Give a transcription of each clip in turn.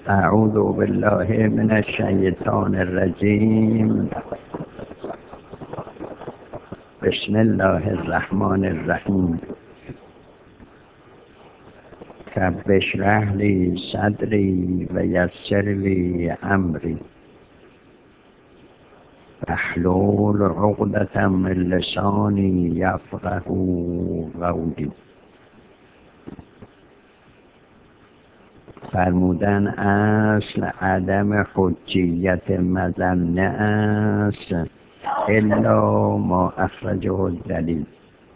اعوذ بالله من الشیطان الرجیم. بسم الله الرحمن الرحیم. رب اشرح لی صدری و یسر لی امری واحلل عقدة من لسانی یفقهوا قولی. فرمودن اصل عدم حجیت مظنه است الا ما اخرجه الدلیل.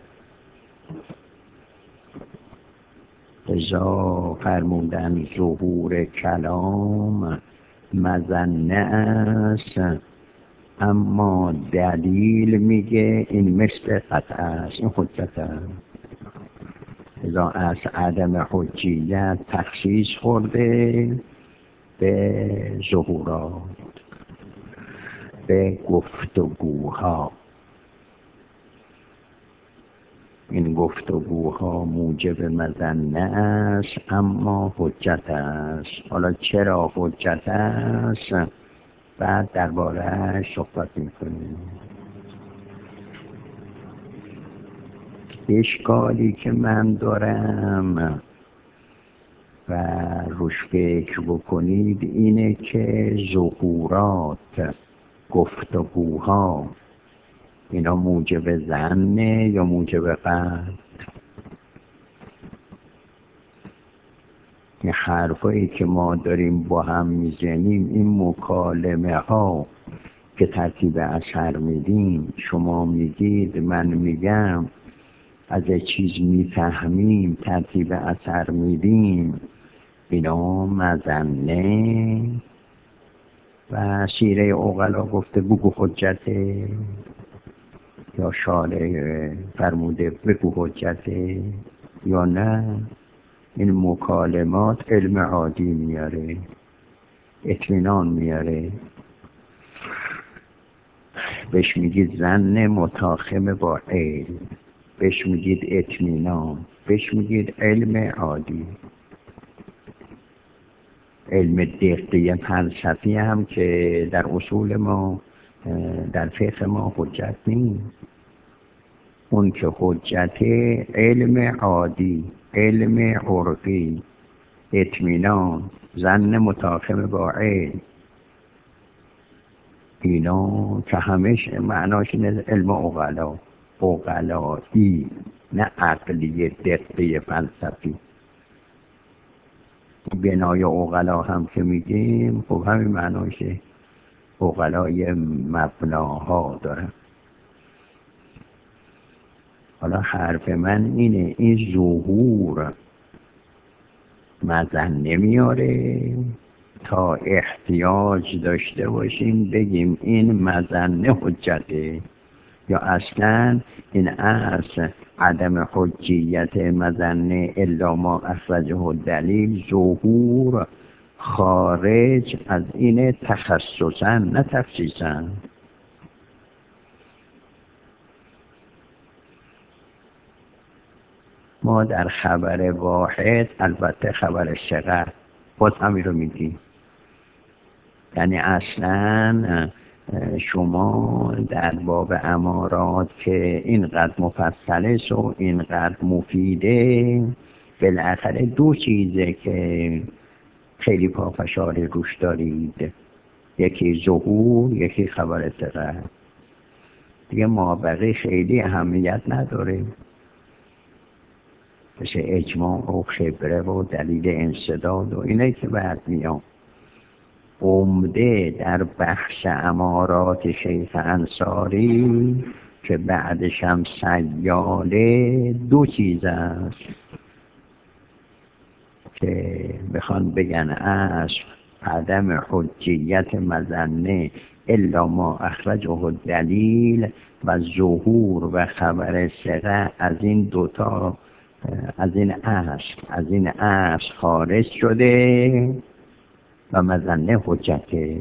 لذا فرمودن ظهور کلام مظنه است، اما دلیل میگه این مثل قطع است، این حجت است. لذا از عدم حجیت تخصیص خورده به ظهورات، به گفتگوها. این گفتگوها موجب مظنه است اما حجت است. حالا چرا حجت است بعد درباره صحبت میکنیم. اشکالی که من دارم و روش فکر بکنید اینه که ظهورات، گفتگوها، اینا موجب ظنه یا موجب قطع؟ این حرفایی که ما داریم با هم میزنیم، این مکالمه ها که ترتیب اثر میدیم، شما میگید من میگم، از چیز میفهمیم ترتیب اثر میدیم، اینا مظنه و سیره عقلا گفته بگو حجته، یا شارع فرموده بگو حجته، یا نه این مکالمات علم عادی میاره، اطمینان میاره. بهش میگید ظن متاخم با علم، بهش میگید اطمینان، بهش میگید علم عادی. علم دقیق فلسفی هم که در اصول ما، در فقه ما حجت نیست. اون که حجت علم عادی، علم عرفی، اطمینان، ظن متاخم با علم، اینا که همش معناش اینه علم عقلایی، نه عقلی دقیق فلسفی. بنای عقلا هم که میگیم خب همین معناشه، عقلای مبناها دارن. حالا حرف من اینه، این ظهور مظنه میاره تا احتیاج داشته باشیم بگیم این مظنه حجته، یا اصلا این اصل عدم حجیت مظنه الا ما اخرجه الدلیل ظهور خارج از این تخصصا نه تخصیصا. ما در خبر واحد، البته خبر ثقه، باز همین رو میگیم. یعنی اصلا شما در باب امارات که اینقدر مفصله و اینقدر مفیده، بالاخره دو چیزه که خیلی پافشاری روش دارید، یکی ظهور، یکی خبر ثقه. دیگه مابقی خیلی اهمیت نداره، مثل اجماع و خبره و دلیل انسداد و اینه که بعد میام. عمده در بحث امارات شیخ انصاری که بعدش هم سیاله، دو چیز است که بخوان بگن اصل عدم حجیت مظنه الا ما اخرجه الدلیل و ظهور و خبر ثقه، از این دوتا، از این اصل خارج شده و مظنه حجته.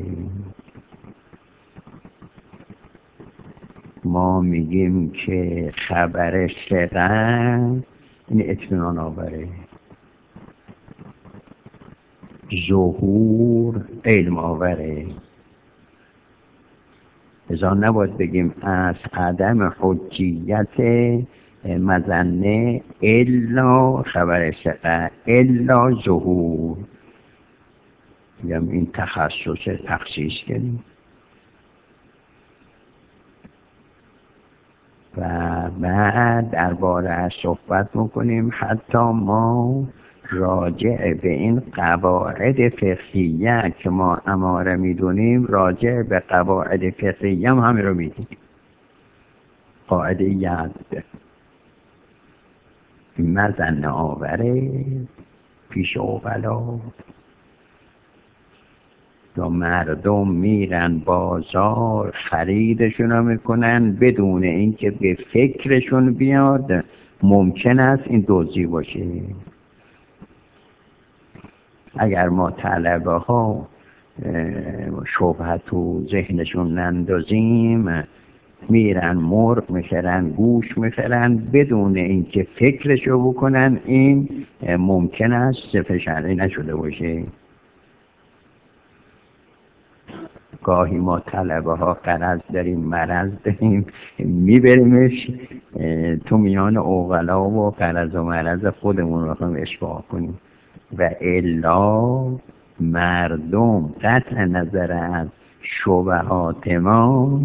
ما میگیم که خبر ثقه این اطمینان آوره، ظهور علم آوره. لذا نباید بگیم از عدم حجیت مظنه الا خبر ثقه الا ظهور، میگم این تخصص تخصیص کنیم. و بعد درباره صحبت میکنیم حتی ما راجع به این قواعد فقهیه که ما اماره میدونیم، راجع به قواعد فقهیه هم همین رو میگیم. قاعده ید مظنه آوره پیش اوغلا، یا مردم میرن بازار خریدشون رو میکنن بدون اینکه به فکرشون بیاد ممکن است این دزدی باشه. اگر ما طلبه ها شبهه تو ذهنشون نندازیم، میرن مرغ میخرن گوش میخرن بدون اینکه فکرشو بکنن، این ممکن است صفر شرعی نشده باشه. گاهی ما طلبه ها قرض داریم مرض داریم میبریمش تو میان اوغلا و قرض و مرض خودمون رو هم اشباع کنیم. و الا مردم قطع نظر از شبهات ما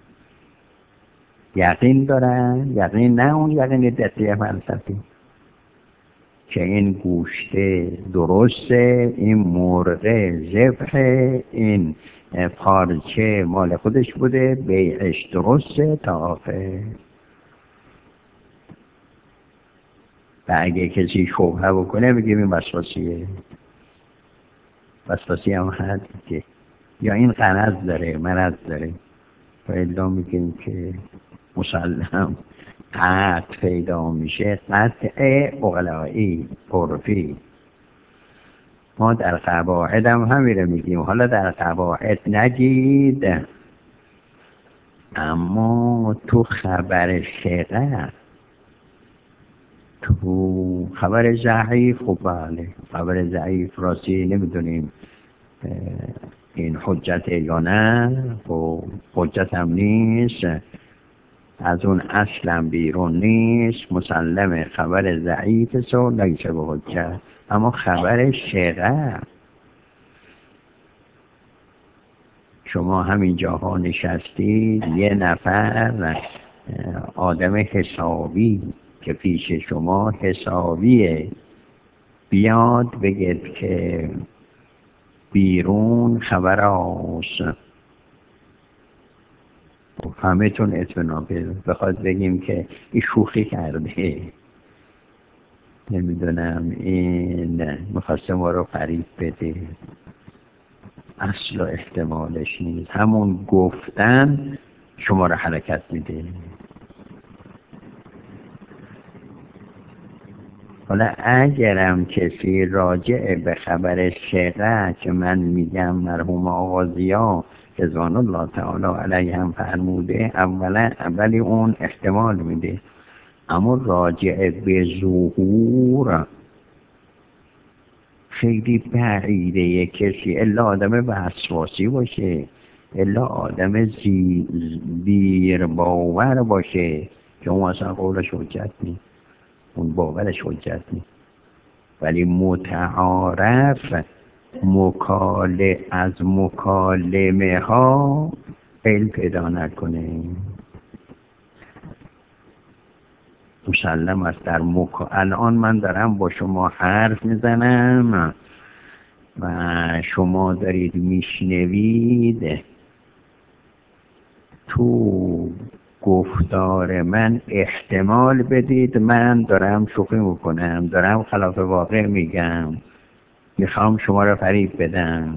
یقین دارن، یقین نه اون یقین دستی فلسفی که این گوشته درسته، این مرغه ذبحه، این پارچه مال خودش بوده، بیعش درسته تا آخر. و اگه کسی شبهه بکنه بگیم این وسواسیه، وسواسی هم هست که یا این غرض داره مرض داره. و الا میگیم که مسلم قطع پیدا میشه، قطع اغلایی عرفی. ما در قواعد هم همین رو میگیم. حالا در قواعد نگید، اما تو خبر ثقه، تو خبر ضعیف، خب بله خبر ضعیف راستی نمیدونیم این حجت یا نه، خب حجت هم نیست، از اون اصلا بیرون نیست، مسلم خبر ضعیف سو لیسه به حجت. اما خبر ثقه، شما همین جاها نشستید یه نفر آدم حسابی که پیش شما حسابیه بیاد بگید که بیرون خبر آس، همه تون اطمینان بخواد بگیم که این شوخی کرده، نمیدونم این میخواسته ما رو فریب بده، اصلا احتمالش نیست. همون گفتن شما رو حرکت میده. حالا اگرم کسی راجع به خبر ثقه که من میگم مرحوم آقا ضیا رضوان الله تعالی علیه هم فرموده، اولی اون احتمال میده، اما راجع به ظهور خیلی بعیده کسی الا آدم وسواسی باشه، الا آدم زیر باور باشه که اون اصلا قولش حجت نیست، اون باورش حجت نیست. ولی متعارف از مکالمه ها علم پیدا نکنه، مسلم است. در الان من دارم با شما حرف میزنم و شما دارید میشنوید، تو گفتار من احتمال بدید من دارم شوخی میکنم، دارم خلاف واقع میگم، میخوام شما رو فریب بدم.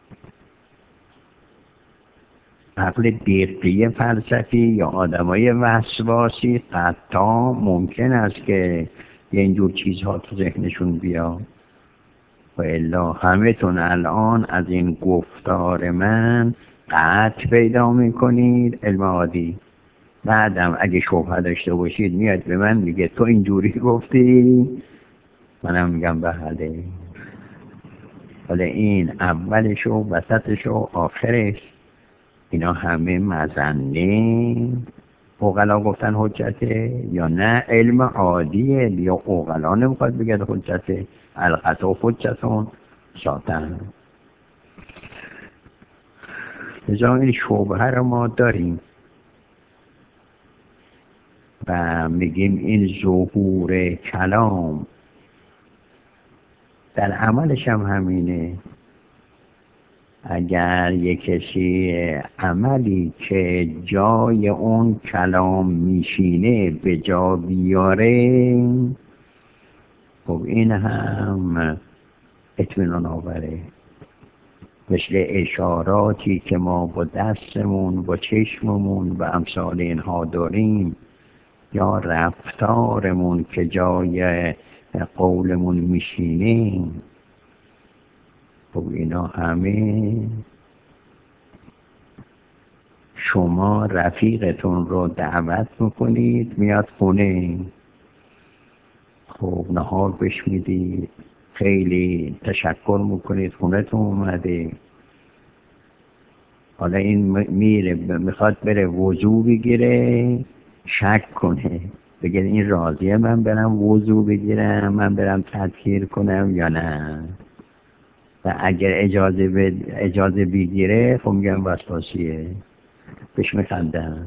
عقل دقیقی فلسفی یا آدمای وسواسی حتی ممکن است که اینجور چیزها تو ذهنشون بیاد. و الا همه تون الان از این گفتار من قطع پیدا میکنید علم عادی. بعدم اگه شبهه داشته باشید میاد به من میگه تو اینجوری گفتی، منم میگم بله. ولی این اولش و وسطش و آخرش اینا همه مظنه عقلا گفتن حجته یا نه علم عادیه یا عقلا نمیخواد بگه حجته. القطع حجتون ساتن لذا این شبهه رو ما داریم و میگیم این ظهور کلام در عملش هم همینه. اگر یک کسی عملی که جای اون کلام میشینه به جا بیاره، خب این هم اطمینان آوره. مثل اشاراتی که ما با دستمون با چشممون و امثال اینها داریم، یا رفتارمون که جای قولمون میشینه، خب اینا همه شما رفیقتون رو دعوت میکنید میاد خونه، خب نهار بهش میدید، خیلی تشکر میکنید خونه‌تون اومده. حالا این میره میخواد بره وضو بگیره، شک کنه بگه این راضیه من برم وضو بگیرم، من برم تطهیر کنم یا نه. و اگر اجازه بگیره خب میگم وسواسیه، بهش میخندم.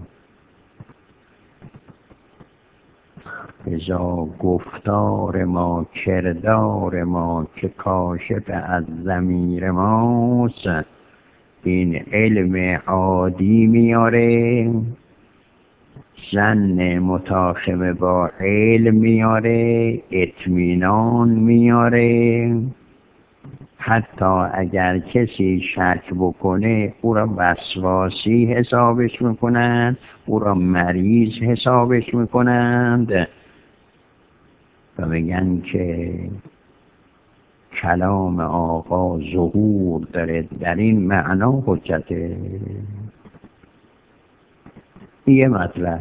ازا گفتار ما کردار ما که کاشف از ضمیر ماست، این علم عادی میاره، ظن متاخم با علم میاره، اطمینان میاره. حتی اگر کسی شک بکنه او را وسواسی حسابش میکنند، او را مریض حسابش میکنند و میگن که کلام آقا ظهور داره، در این معنا حجته. یه مطلب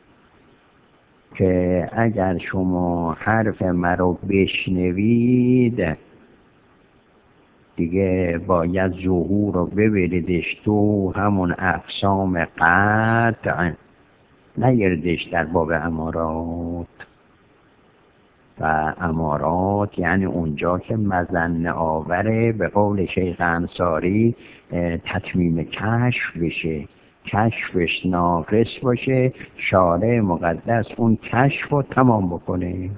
که اگر شما حرف مرا بشنوید دیگه باید ظهور رو ببریدش تو همون اقسام قطع، نگردش در باب امارات. و امارات یعنی اونجا که مظنه آوره، به قول شیخ انصاری تتمیم کشف بشه، کشفش ناقص باشه، شارع مقدس اون کشف رو تمام بکنه.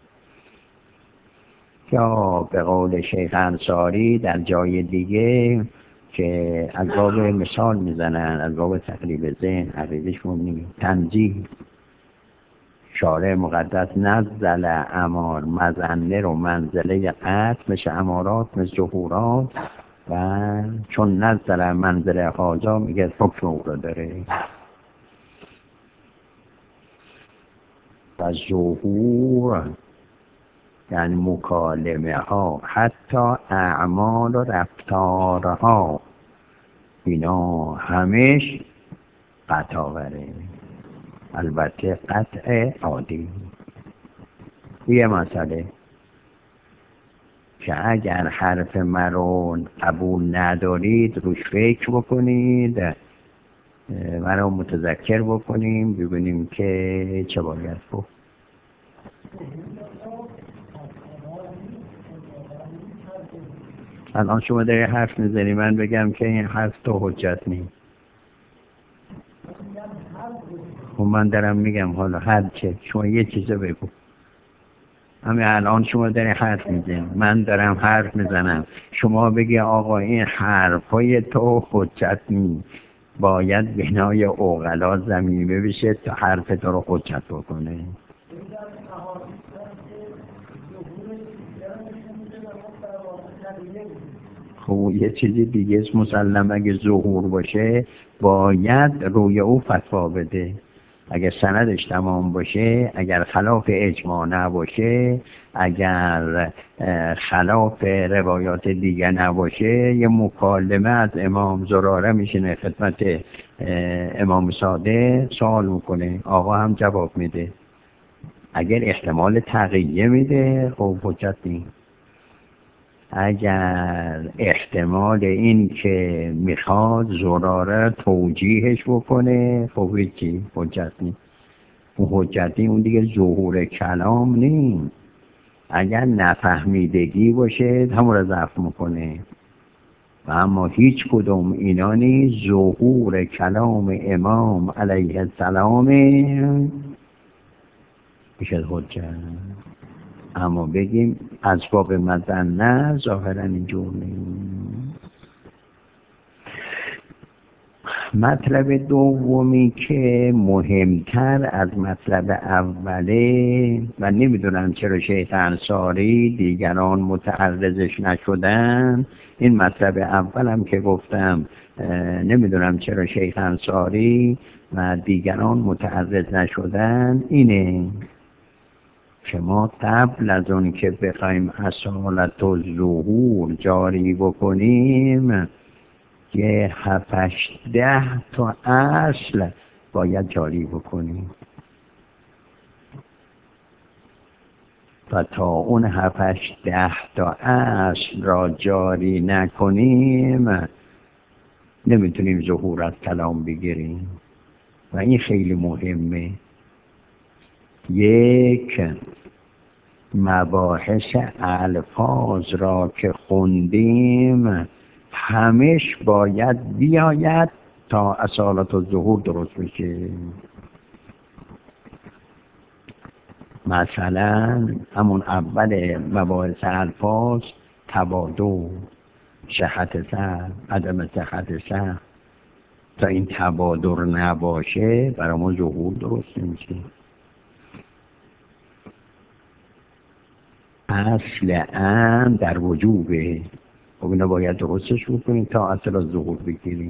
یا به قول شیخ انصاری در جای دیگه که از باب مثال میزنن، از باب تقریب ذهن، عقیدش مونیم تنزیه، شارع مقدس نزل امار مظنه رو منزله قطع، مثل امارات مثل ظهورات، و چون نزل منزله حاجا میگه حکم او رو داره. و ظهور یعنی مکالمه ها، حتی اعمال و رفتارها، اینا همش قطع آوره، البته قطع عادی. یه مسئله که اگر حرف مرا قبول ندارید روش فکر بکنید، مرا متذکر بکنیم ببینیم که چه باید گفت. الان شما داری حرف میزنی من بگم که این حرف تو حجت نیست، خب من دارم میگم حالا هر چه شما یه چیزو بگو. همین الان شما داری حرف میزنی من دارم حرف میزنم، شما بگی آقا این حرفای تو حجت نیست، باید بنای عقلا ضمیمه بشه تا حرف تو رو حجت بکنه. خب یه چیزی دیگه مسلم اگه ظهور باشه باید روی او فتوا بده. اگر سندش تمام باشه، اگر خلاف اجماع نباشه، اگر خلاف روایات دیگه نباشه، یه مکالمه از امام زراره میشینه خدمت امام صادق سوال میکنه، آقا هم جواب میده. اگر احتمال تقیه میده خب حجت نیست. اگر احتمال این که میخواد زراره توجیهش بکنه خب هیچی حجت نیست. اون حجتی اون دیگه ظهور کلام نیست. اگر نفهمیدگی باشه همون رو ضعف میکنه و اما هیچ کدوم اینا نیست. ظهور کلام امام علیه السلام میشه حجت. اما بگیم اسباب مظنه ظاهرا اینجور نیست. مطلب دومی که مهمتر از مطلب اوله و نمیدونم چرا شیخ انصاری دیگران متعرضش نشدن، این مطلب اولم که گفتم نمیدونم چرا شیخ انصاری و دیگران متعرض نشدن، اینه که ما قبل از اون که بخوایم اصالت و ظهور جاری بکنیم یه 7-8 تا اصل باید جاری بکنیم و تا اون 7-8 تا اصل را جاری نکنیم نمیتونیم ظهور از کلام بگیریم و این خیلی مهمه. یک، مباحث الفاظ را که خوندیم همش باید بیاید تا اصالت و ظهور درست بشه. مثلا همون اول مباحث الفاظ تبادل، صحت سر، عدم صحت سر، تا این تبادل نباشه برای ما ظهور درست نمیشه. اصل ام در وجوبه، خب اینا باید درستش بکنیم تا اصل از ظهور بگیریم.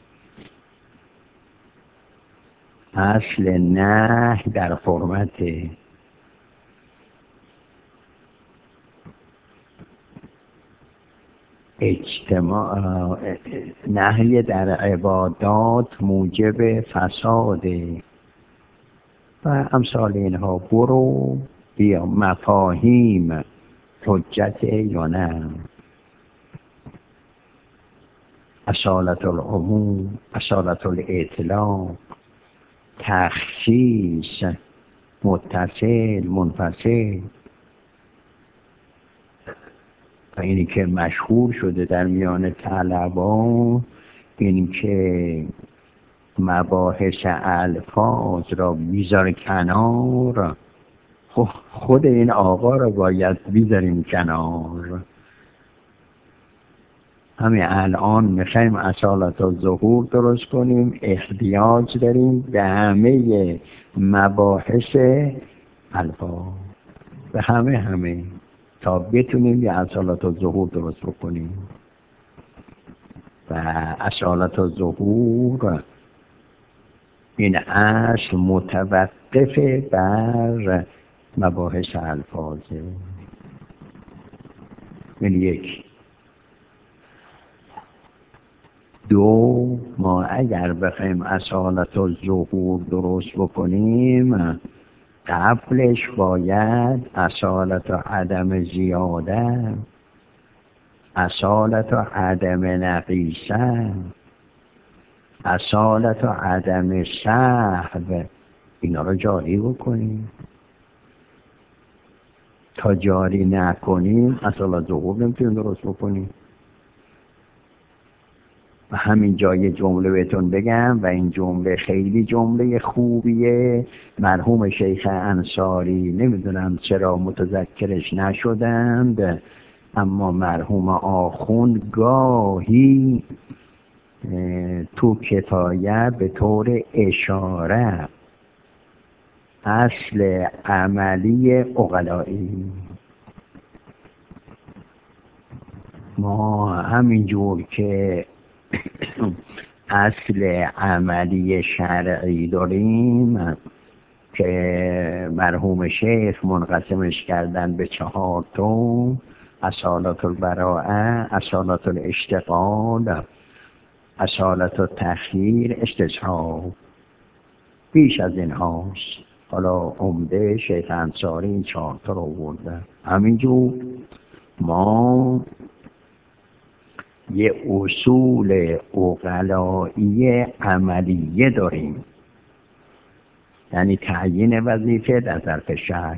اصل نهی در حرمته، اجتماع نهی در عبادات موجب فساده و امثال اینها. برو بیا مفاهیم حجت یا نه، اصالت العموم، اصالت الاطلاق، تخصیص، متصل، منفصل. و اینی که مشهور شده در میان طلبا این که مباحث الفاظ را بیزار کنار، خود این آقا را باید بیزاریم کنار. همین الان میخوایم اصالت و ظهور درست کنیم، احتیاج داریم به همه مباحث الفاظ، به همه تا بتونیم یه اصالت و ظهور درست بکنیم. و اصالت و ظهور این اصل متوقف بر مباحث الفاظه. این یک. دو، ما اگر بخوایم اصالت و ظهور درست بکنیم قبلش باید اصالت و عدم زیاده، اصالت و عدم نقیصه، اصالت و عدم سهو، اینا رو جاری بکنیم. تا جاری نکنیم اصالت ظهور نمیتونیم درست بکنیم. و همین جای جمله بهتون بگم و این جمله خیلی جمله خوبیه. مرحوم شیخ انصاری نمیدونم چرا متذکرش نشدند، اما مرحوم آخوند گاهی تو کفایه به طور اشاره اصل عملی عقلایی، ما همینجور که اصل عملی شرعی داریم که مرحوم شیخ منقسمش کردن به 4 تا: اصالت البراءه، اصالت الاشتغال، اصالت التخییر، استصحاب. بیش از این هاست. حالا عمده شیخ انصاری این 4 تا رو آورده. همینجور ما یه اصول عقلایی عملیه داریم، یعنی تعیین وظیفه در ظرف شک.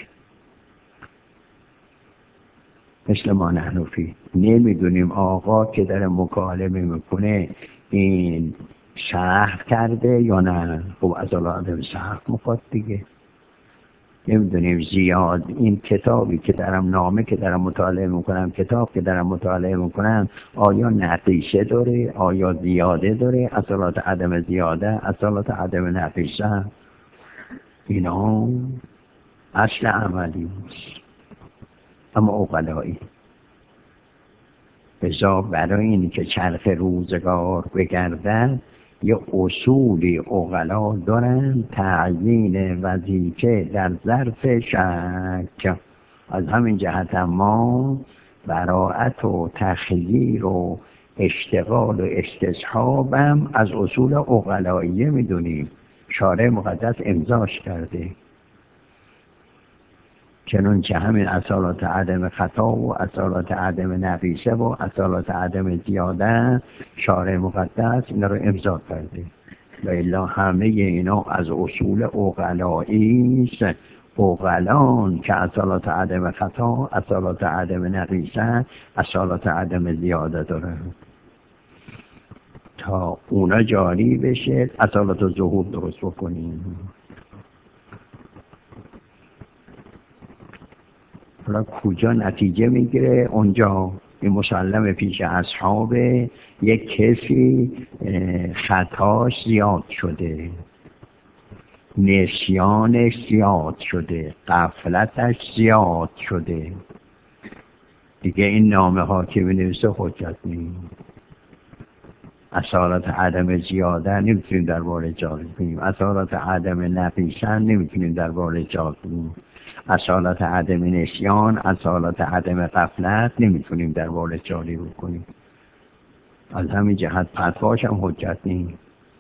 مثل ما نحنفی نمیدونیم آقا که در مکالمه میکنه این شرح کرده یا نه. خب از آدم شرح میخواد دیگه. نمیدونیم زیاد این کتابی که دارم، نامه که دارم مطالعه میکنم، کتاب که دارم مطالعه میکنم، آیا نقیشه داره، آیا زیاده داره، اصالات عدم زیاده، اصالات عدم نقیشه. اینا اصل عملی است، اما عقلایی. بزا برای اینی که چرخ روزگار بگردن یه اصولی عقلا دارن، تعیین وظیفه در ظرف شک. از همین جهت ما براءت و تخییر و اشتغال و استصحابم از اصول عقلاییه میدونیم. شارع مقدس امضاش کرده، چنانچه همین اصالات عدم خطا و اصالات عدم نقیشه و اصالات عدم زیاده شارع مقدس اینا رو امضا کرده. و الا همه اینا از اصول عقلایی است. عقلان که اصالات عدم خطا، اصالات عدم نقیشه، اصالات عدم زیاده داره، تا اونا جاری بشه اصالات ظهور درست بکنیم. حالا کجا نتیجه میگیره؟ اونجا این مسلم پیش اصحاب یک کسی خطاش زیاد شده، نسیانش زیاد شده، غفلتش زیاد شده، دیگه این نامه ها که بنویسه حجت نیست. اصالات عدم زیاده نمیتونیم درباره جاری کنیم، اصالات عدم نقیصه نمیتونیم درباره جاری کنیم، اصالات عدم نسیان، اصالات عدم غفلت نمیتونیم درباره جاری بکنیم. از همین جهت فتواش هم حجت نیست.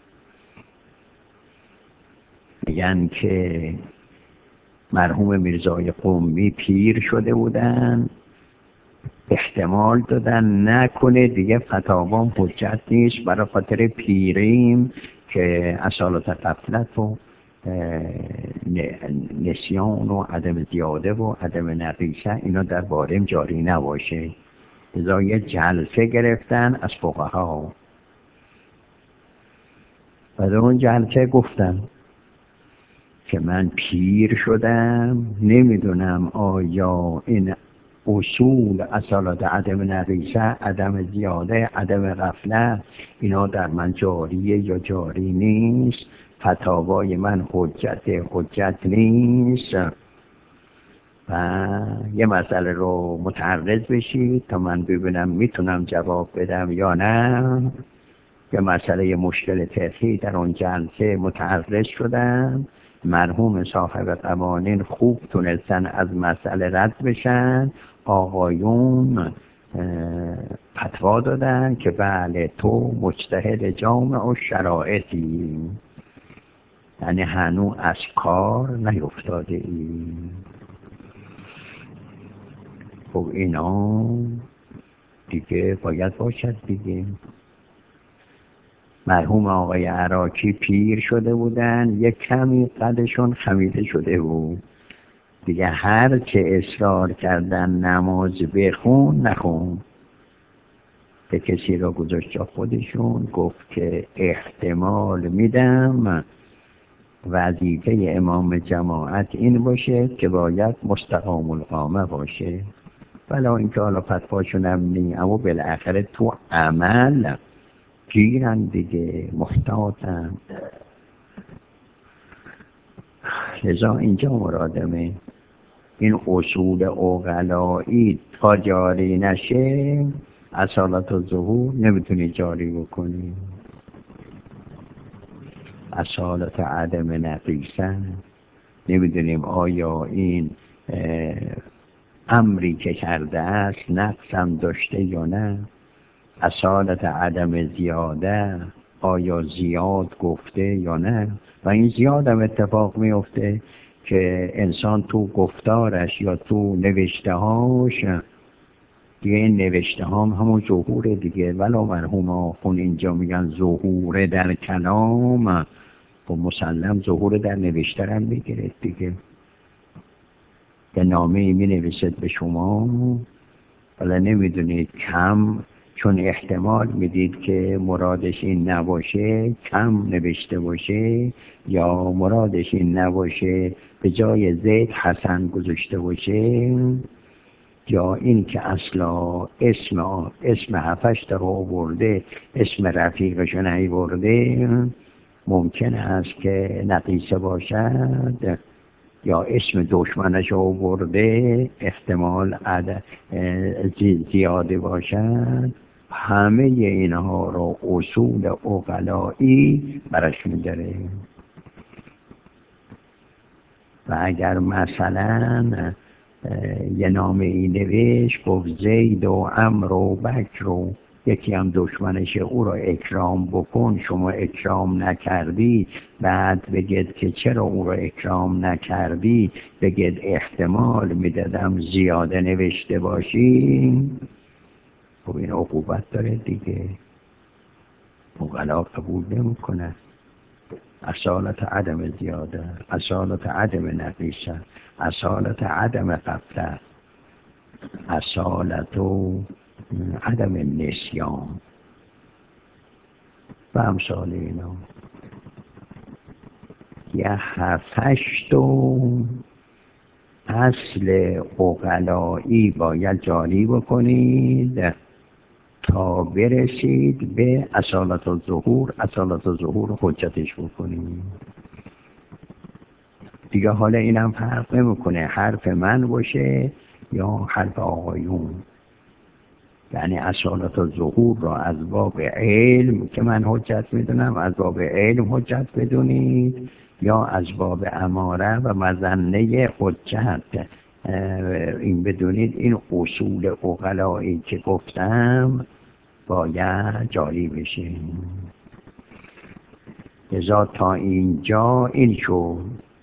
میگن که مرحوم میرزای قمی پیر شده بودن، احتمال دادن نکنه دیگه فتاوام حجت نیست برای خاطر پیریم که اصالات غفلت و نسیان و عدم زیاده و عدم نقیصه اینا در بارم جاری نباشه. لذا یه جلسه گرفتن از فقها و در اون جلسه گفتم که من پیر شدم، نمیدونم آیا این اصول اصالات عدم نقیصه، عدم زیاده، عدم غفلت اینا در من جاریه یا جاری نیست. فتاوای من حجت نیست و یه مسئله رو متعرض بشید تا من ببینم میتونم جواب بدم یا نه. یه مسئله مشکل فقهی در اون جلسه متعرض شدم، مرحوم صاحب قوانین خوب تونستن از مسئله رد بشن. آقایون فتوا دادن که بله تو مجتهد جامع و شرایطی، یعنی هنوز از کار نیفتاده ای. خب اینا دیگه باید باشد دیگه. مرحوم آقای عراقی پیر شده بودن، یک کمی قدشون خمیده شده بود دیگه، هر چه اصرار کردن نماز بخون نخون. به کسی را گذاشت جا خودشون، گفت که احتمال میدم وظیفه امام جماعت این باشه که باید مستقام القامه باشه، ولی اینکه حالا فتواشون هم نی، اما بالاخره تو عمل گیرن دیگه، محتاطن. لذا اینجا مرادمه این اصول عقلایی تا جاری نشه اصالت و ظهور نمیتونی جاری بکنی. اصالت عدم نقیصه نمیدونیم آیا این امری که کرده است نقصم داشته یا نه. اصالت عدم زیاده آیا زیاد گفته یا نه. و این زیاد هم اتفاق میفته که انسان تو گفتارش یا تو نوشته هاش دیگه این نوشته هم همون ظهوره دیگه. ولو مرحوم آخون اینجا میگن ظهوره در کلام، خب مسلم ظهور در نوشته هم میگیره دیگه. یه نامه ای می نویسد به شما، ولی نمیدونید کم، چون احتمال میدید که مرادش این نباشه کم نوشته باشه، یا مرادش این نباشه به جای زید حسن گذاشته باشه، یا این که اصلا اسم هفتش رو آورده اسم رفیقش نیورده، ممکن است که نقیصه باشد، یا اسم دشمنش آورده احتمال زیاده باشد. همه اینها رو اصول عقلایی برش می‌داره. و اگر مثلا یه نامه ای نوشت گفت زید و عمر و بکر و یکی هم دشمنش او را اکرام بکن، شما اکرام نکردی، بعد بگید که چرا او را اکرام نکردی، بگید احتمال میدادم زیاده نوشته باشی، خب این عقوبت داره دیگه. عقلا قبول نمیکنه. اصالت عدم زیاده، اصالت عدم نقیصه، اصالت عدم قبله، اصالت و عدم نسیان و امثال اینا. یه هفتش اصل عقلایی باید جاری بکنید تا برسید به اصالت الظهور. اصالت الظهور حجتش بکنید دیگه. حالا اینم فرق نمیکنه حرف من باشه یا حرف آقایون. یعنی اصالت الظهور را از باب علم که من حجت میدونم از باب علم حجت بدونید، یا از باب اماره و مظنه حجت این بدونید. این اصول عقلایی که گفتم باید جاری بشه. لذا تا اینجا این شد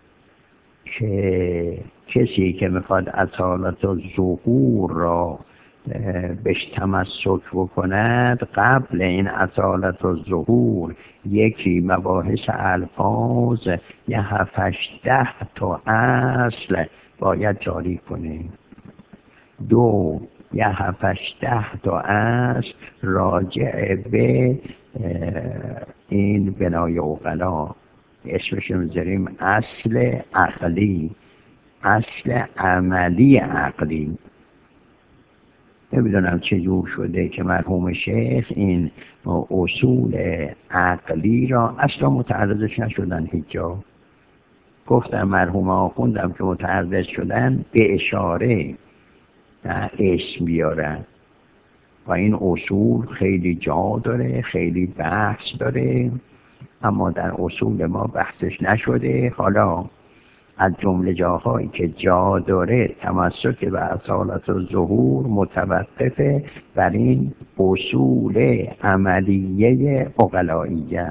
که کسی که میخواد اصالت الظهور را بهش تمسک بکند، قبل این اصالت الظهور یکی مباحث الفاظ یه 7-8 تا اصل باید جاری کنه. دو، یه 7-8 تا اصل راجع به این بنای عقلا، اسمش میذاریم اصل عقلی، اصل عملی عقلی. نمیدونم چجور شده که مرحوم شیخ این اصول عقلی را اصلا متعرضش نشدن هیچ جا. گفتم مرحوم آخوندم که متعرض شدن به اشاره نه اسم بیارن، و این اصول خیلی جا داره، خیلی بحث داره، اما در اصول ما بحثش نشده. حالا از جمله جاهایی که جا داره تمسک به اصالت الظهور متوقفه بر این اصول عملیه عقلاییه.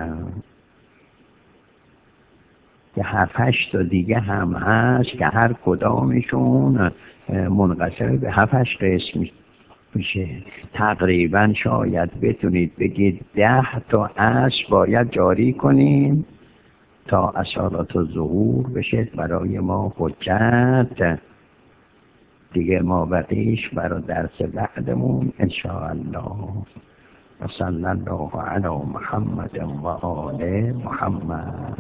که 7-8 تا دیگه هم هست که هر کدامشون منقسم به 7-8 قسم میشه. تقریبا شاید بتونید بگید 10 تا اصل باید جاری کنیم تا اصالت الظهور بشه برای ما حجت دیگه. ما بقیش برای درس بعدمون انشاءالله. و صلی الله علی محمد و آل محمد.